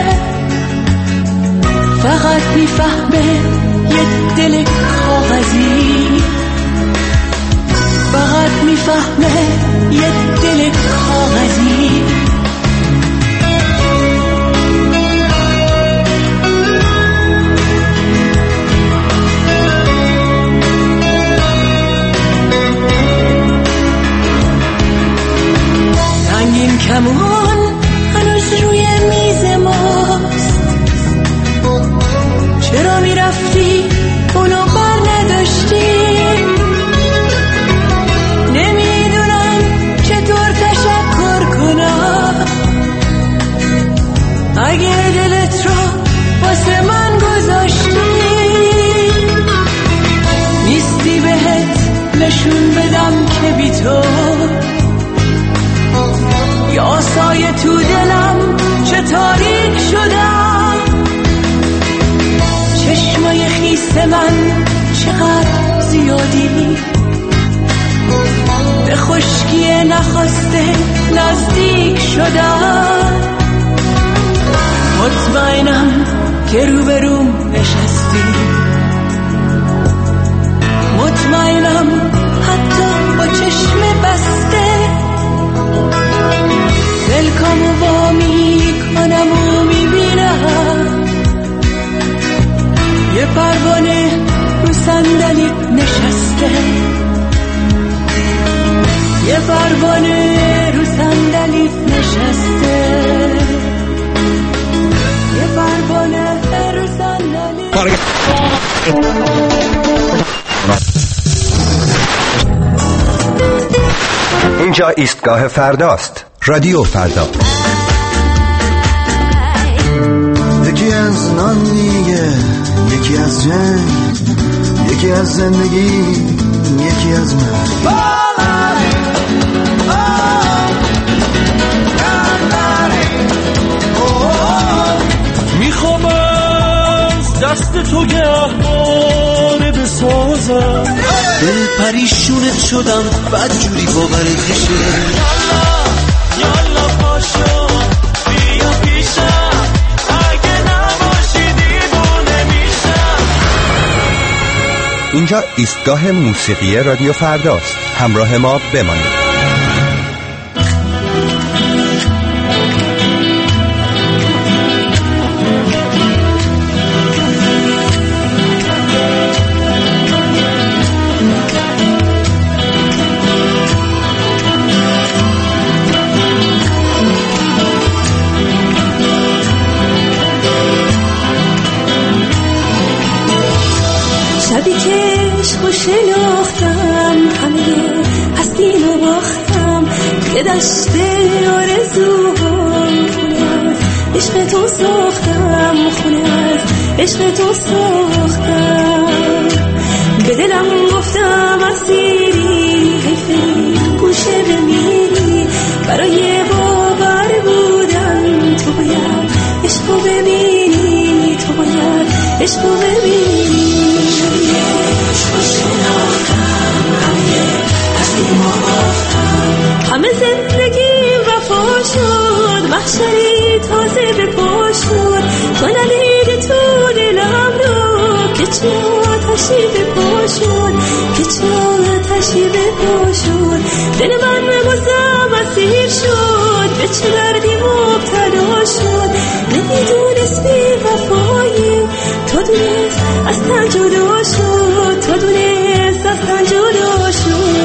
فقط میفهمه یه دل کاغذی، فقط میفهمه یه دل کاغذی. رنگین کمان هنوز روی میز ماست، چرا میرفتی اونو بر نداشتی؟ اگر دلت رو واسه من گذاشتی، نیستی بهت نشون بدم که بی تو یا سایه تو دلم چه تاریک شدم. چشمای خیس من چقدر زیادی، به خشکی نخواسته نزدیک شدم. مطمئنم که روبروم نشستی، مطمئنم حتی با چشم بسته دلکامو وا میکنم و میبینم یه پروانه رو صندلی نشسته. برگرد. اینجا ایستگاه فرداست. رادیو فردا. یکی از نان میگه، یکی از جنگ، یکی از زندگی، یکی از من. میخوام از دست تو گهواره بسازم، دل پریشونت شدم بد جوری باورت میشه. یالا یالا پاشو بیا پیشم، اگه نباشی دیوونه میشم. اینجا ایستگاه موسیقی رادیو فرداست. همراه ما بمانید. شبی که عشقو شناختم، همه هستیمو باختم، توی دشت آرزوهام خونه از عشق تو ساختم، خونه از عشق تو ساختم. به دلم گفتم اسیری، حیفی گوشه بمیری، برای باور بودن تو باید عشقو ببینی، تو باید عشقو ببینی. همه زندگی وفا شد، محشری تازه به پا شد، تو ندیدی تو دلم رو که چه آتشی به پا شد، که چه آتشی به پا شد. دل من بازم اسیر شد، به چه دردی مبتلا شد، نمیدونست بی وفایی، تو دونست از تن جدا شد، تو دونست از تن جدا شد.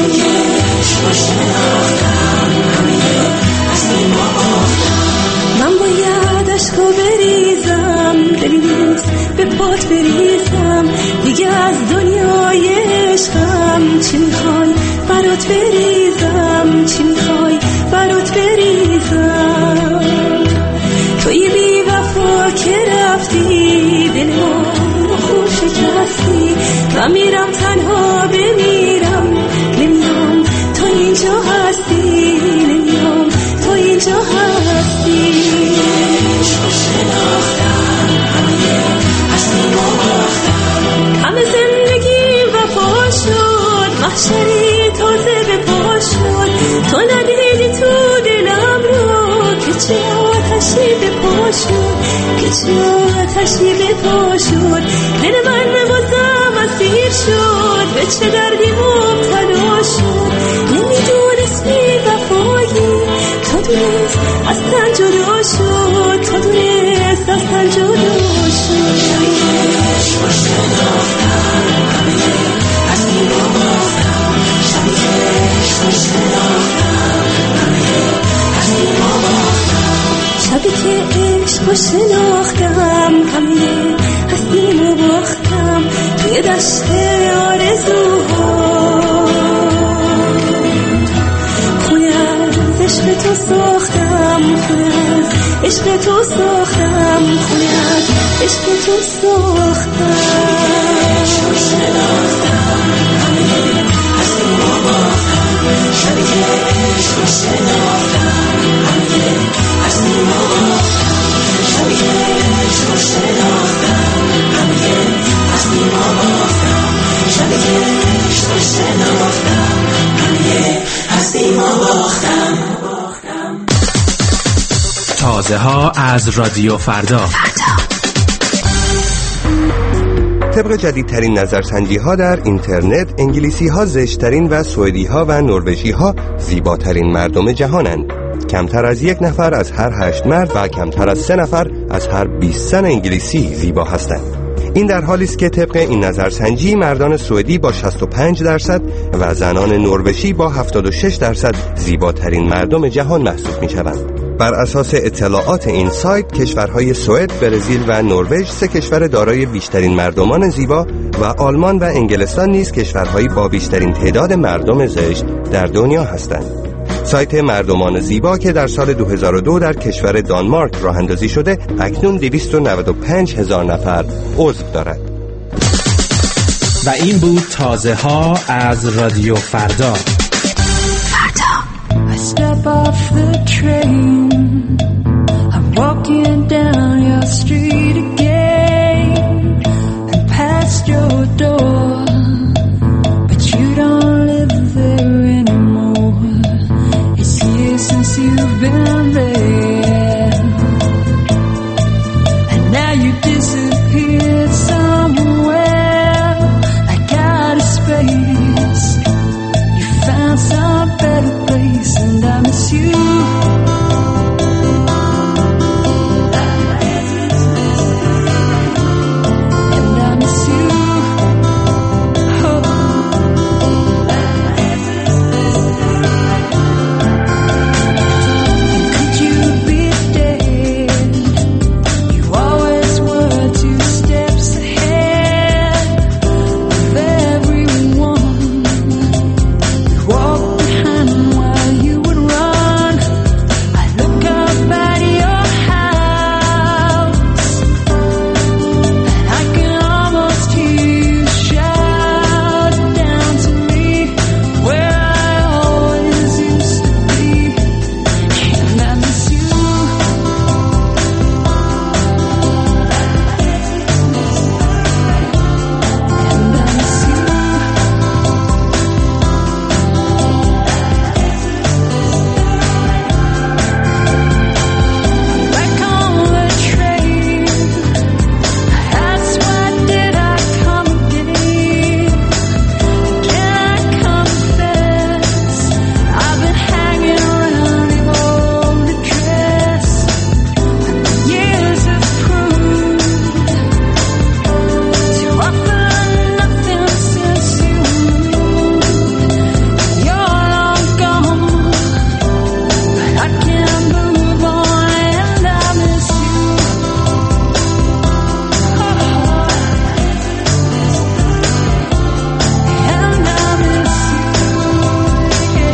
من باید عشقو بریزم، دلی نیست به پات بریزم، دیگه از دنیای عشقم چی میخوای برات بریزم، چی میخوای برات بریزم. توی بی وفا که رفتی، دل ما خوب شکستی، من میرم تنها بمیرم، نمیام تو اینجا هستی، نمیام تو اینجا هستی. عشقو شناختم، همه هستیمو باختم، همه زندگی وفا شد، محشری تازه به پا شد، تو ندیدی تو دلم رو که چه آتشی به پا شد، که چه آتشی به پا شد. دل من بازم اسیر شد، به چه دردی مبتلا شد، نمیدونست بی وفایی، تو دونست از تن جدا شد، تو دونست از تن جدا شد. عشقو شناختم، همه هستیمو باختم، شبی که عشقو شناختم، همه هستیمو باختم، شبی که عشقو شناختم، همه هستیمو باختم، توی دشت آرزوها خونه از عشق تو ساختم، خونه از عشق تو ساختم، خونه از عشق تو ساختم. عشقو شناختم، همه هستیمو باختم، شبی که عشقو شناختم، همه هستیمو باختم، شبی که عشقو شناختم، همه هستیمو باختم، شبی که عشقو شناختم، همه هستیمو باختم. تازه ها از رادیو فردا. طبق جدیدترین نظرسنجی ها در اینترنت، انگلیسی ها زشترین و سوئدی ها و نروژی ها زیباترین مردم جهانند. کمتر از یک نفر از هر هشت مرد و کمتر از سه نفر از هر بیست زن انگلیسی زیبا هستند. این در حالی است که طبق این نظرسنجی مردان سوئدی با شصت و پنج درصد و زنان نروژی با هفتاد و شش درصد زیباترین مردم جهان محسوب می شوند. بر اساس اطلاعات این سایت کشورهای سوئد، برزیل و نروژ سه کشور دارای بیشترین مردمان زیبا و آلمان و انگلستان نیز کشورهایی با بیشترین تعداد مردم زشت در دنیا هستند. سایت مردمان زیبا که در سال دو هزار و دو در کشور دانمارک راه اندازی شده، اکنون دویست و نود و پنج هزار نفر عضو دارد. و این بود تازه ها از رادیو فردا. I step off the train, I'm walking down your street again, and past your door, but you don't live there anymore. It's years since you've been there, and now you disappeared somewhere like out of space. You found some better place, and I miss you. And I miss you. Oh. And could you be dead? You always were two steps ahead of everyone. You walked behind while you would run. I look up at your house, and I can almost hear you shout down to me where I always used to be. And I miss you. And I miss you. Back on the train, that's why did I come again? Can I confess, I've been hanging around your old address, and the years have proved to offer nothing since you moved. You're long gone, but I can't move on, and I miss you. And I miss you.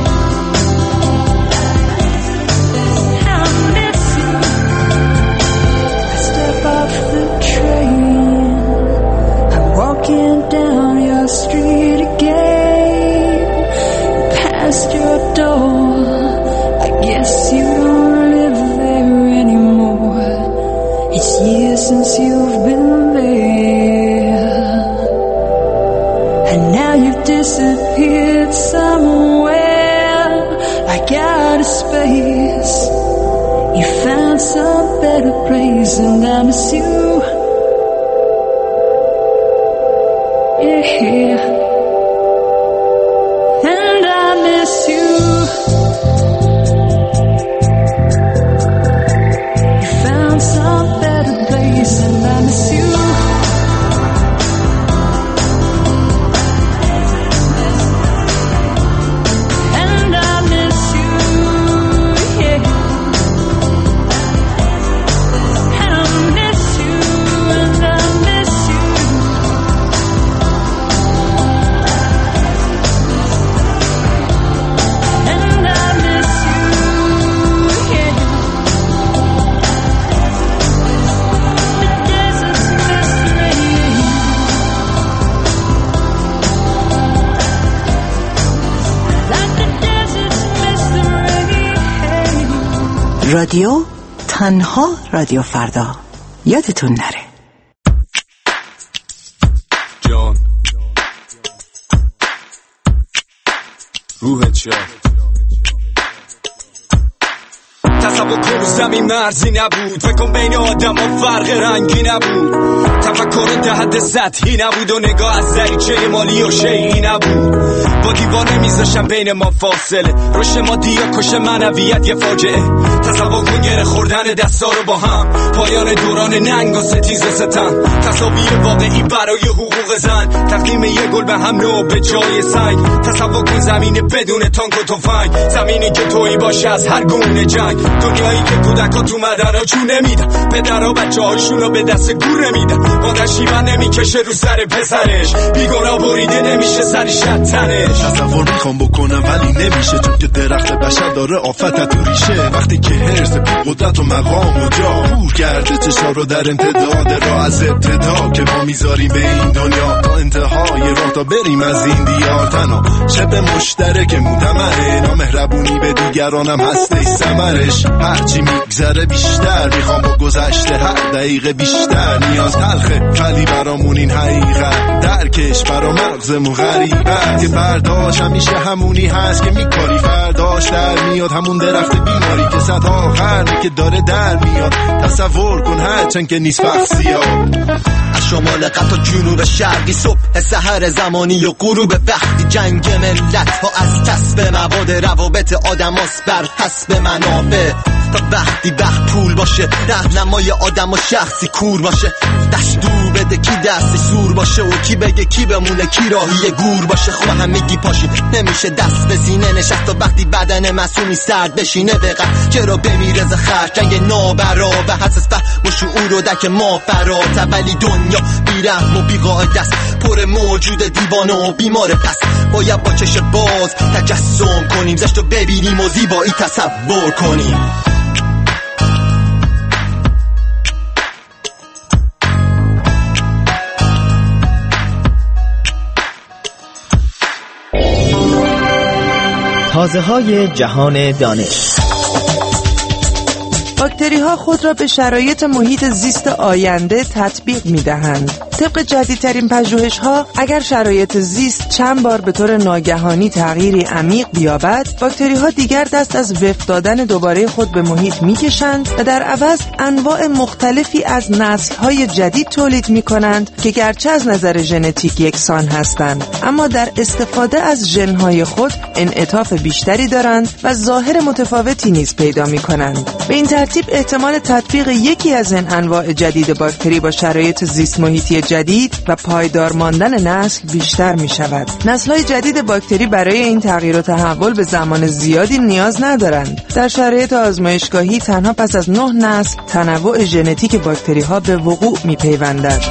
I miss you. I step off the train, I'm walking down your street again, past your door. I guess you don't live there anymore. It's years since you've been there, and now you've disappeared somewhere like out of space. You found some better place, and I miss you. Yeah, and I miss you. You found some better place, and I miss you. And I miss you. Yeah, and I miss you, and I miss you. And I miss you. Yeah. The desert's mystery. Like the desert's mystery. رادیو تنها رادیو فردا، یادتون نره. جان روحت شاد. تصور کن زمین مرزی نبود، فکر کن بین آدم ها فرق رنگی نبود، تفکر ده حد سطحی نبود و نگاه از دریچه مالی و شیعی نبود. با دیوانه میذاشم بین ما فاصله، روش مادی یا کش معنویت یه فاجعه. تصور کن گره خوردن دستا رو با هم، پایان دوران ننگ و ستیز ستم، تصاویر واقعی برای حقوق زن، تقدیم یه گل به هم نو به جای سنگ. تصور کن زمین بدون تانک و تفنگ، زمینی که تویی باشه از هر گونه جنگ. دنیا دنیایی که کودکا تو مدرها جون نمیدن، پدرها بچه هاشونو به دست گور نمیدن، مادر شیون نمیکشه رو سر پسرش، بیگناه بریده نمیشه سری شتنش. تصور میخوام بکنم ولی نمیشه، چون که درخت بشر داره آفت تو ریشه. وقتی که هرس قدرت و مقام و جا پور کرده چشا رو در امتداد راه، از ابتدا که ما میذاریم به این دنیا تا انتهای راه تا بریم از این دیار. تنها شب مشترک مودمه، نامهربونی به دیگرانم هسته ثمرش. هرچی میگذره بیشتر میخوام با گذشته هر دقیقه بیشتر. نیاز تلخه ولی برامون این حقیقت، درکش برا مغزمون غریبه که برداشت همیشه همونی هست که میکاری فرداش در میاد. همون درخت بیماری که صدها قرنه که داره در میاد. تصور کن هرچند که نیست فخصیات، از شمال قطع جنوب شرقی، صبح سحر زمانی و غروب وقتی. جنگ ملت ها از کسب مواد، روابط آدم هاست بر حسب منافع. تا وقتی وقت پول باشه، راهنمای آدم و شخصی کور باشه. دستور بده کی دستی سور باشه و کی بگه کی بمونه، کی راهی گور باشه. خب همگی پاشید نمیشه دست به سینه نشست، تا وقتی بدن مسئولی سرد بشینه بقدر چرا بمیره ز خرج جنگ نابرا و حسس فهم و شعور و دک ما فرات. ولی دنیا بیرحم و بیقاعده است، پر موجود دیوانه و بیماره. پس باید با چش باز تجسم کنیم، زشت رو ببینیم و زیبایی تصور کنیم. تازه های جهان دانش. باکتری ها خود را به شرایط محیط زیست آینده تطبیق می دهند. طبق جدیدترین پژوهش ها، اگر شرایط زیست چند بار به طور ناگهانی تغییری عمیق بیابد، باکتری ها دیگر دست از وفق دادن دوباره خود به محیط می کشند و در عوض انواع مختلفی از نسل های جدید تولید می کنند که گرچه از نظر ژنتیک یکسان هستند، اما در استفاده از ژن های خود انعطاف بیشتری دارند و ظاهر متفاوتی نیز پیدا می کنند. به این ترتیب احتمال تطبیق یکی از این انواع جدید باکتری با شرایط زیست محیطی جدید و پایدار ماندن نسل بیشتر می شود. نسل‌های جدید باکتری برای این تغییر و تحول به زمان زیادی نیاز ندارند. در شرایط آزمایشگاهی تنها پس از نه نسل تنوع ژنتیک باکتری ها به وقوع می پیوندد.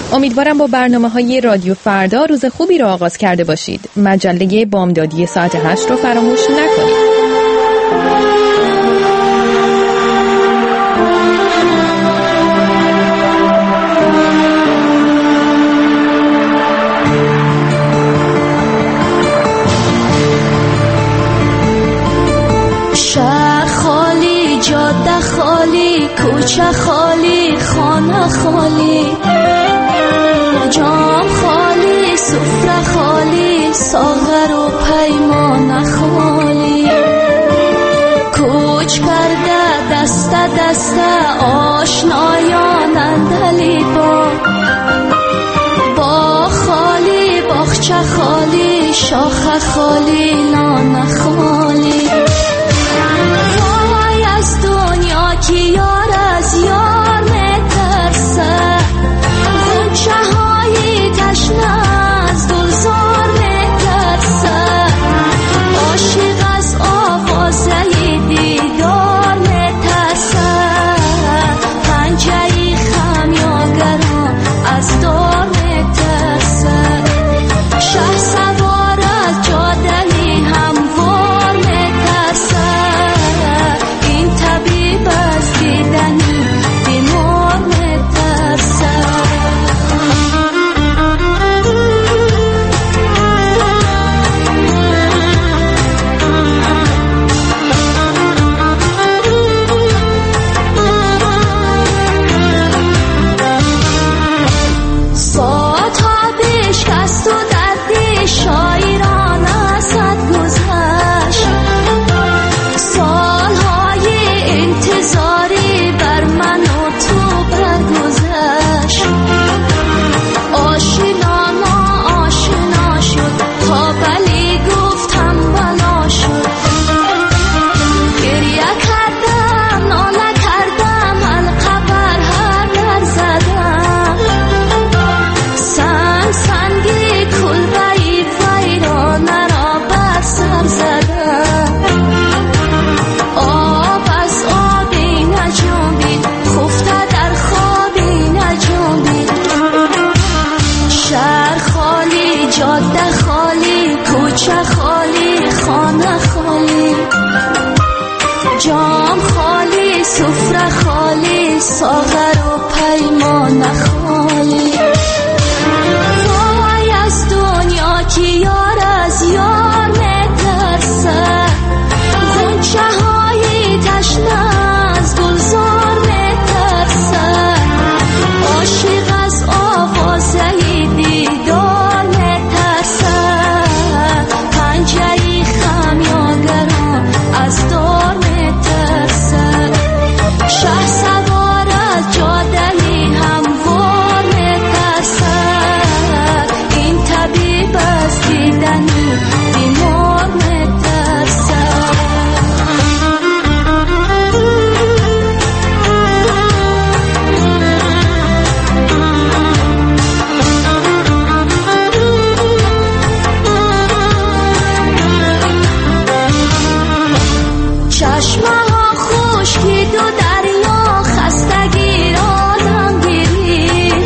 امیدوارم با برنامه‌های رادیو فردا روز خوبی را آغاز کرده باشید. مجله بامدادی ساعت هشت رو فراموش نکنید. شهر خالی، جاده خالی، کوچه خالی، خانه خالی، جام خالی، سفره خالی، ساغر و پیمان خالی، کوچ کرده دست دست آشنایان اندلی با با خالی، باغچه خالی، شاخه خالی، لانه خالی. وای از دنیا که یار از یار میترسه، غنچه های تشنه از گلزار میترسه، عاشق از آوازه دیدار میترسه، پنجه خمیاگران از دار میترسه، شه سوار از جاده هموار میترسه، این طبیب از دیدنی بیمار میترسه. ساعتها بشکست و دردی شاعران ازت گذشت، سالهای انتظاری بر من و تو برگذشت، آشنا ما آشنا شد تا بلی گفتم بلا شد، گریه کردم ناله کردم حلقه بر هر در زدم، سنگ سنگی کلبه‌ای ویرانه را بر سر زدم، آب از آبی نجنبید خفته در خوابی نجنبید، شهر خالی، جاده خالی، کوچه خالی، خانه خالی، جام خالی، سفره خالی، ساغر و پیمان خالی. وای از دنیا که یار از یار میترسه، غنچه های تشنه از گلزار میترسه، عاشق از آوازه دیدار میترسه، پنجه خمیاگران از دار میترسه، شه سوار از جاده هموار میترسه، این طبیب از دیدنی بیمار میترسه. چشمه ها خشکید و دریا خستگی را دم گیرید،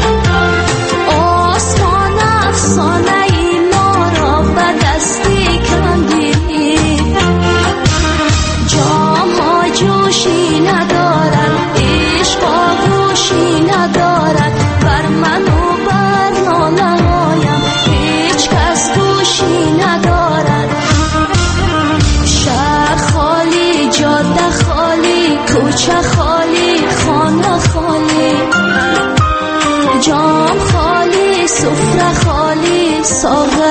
آسمان افسانه ای ما را به دستی کم گیرید، جام ها جوشی ندارد، عشق آغوشی ندارد، بر من و بر ناله هایم هیچ کس گوشی ندارد، شهر خالی، جاده خالی، کوچه خالی، خانه خالی، جام خالی، سفره خالی، ساغر